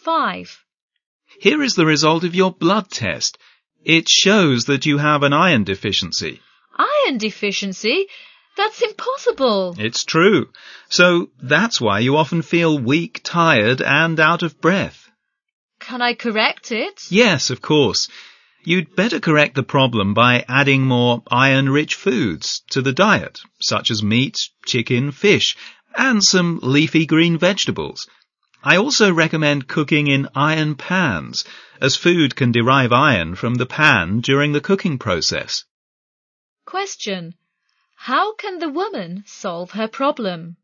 5. Here is the result of your blood test. It shows that you have an iron deficiency. Iron deficiency? That's impossible. It's true. So that's why you often feel weak, tired, and out of breath. Can I correct it? Yes, of course. You'd better correct the problem by adding more iron-rich foods to the diet, such as meat, chicken, fish, and some leafy green vegetables. I also recommend cooking in iron pans, as food can derive iron from the pan during the cooking process. Question. How can the woman solve her problem?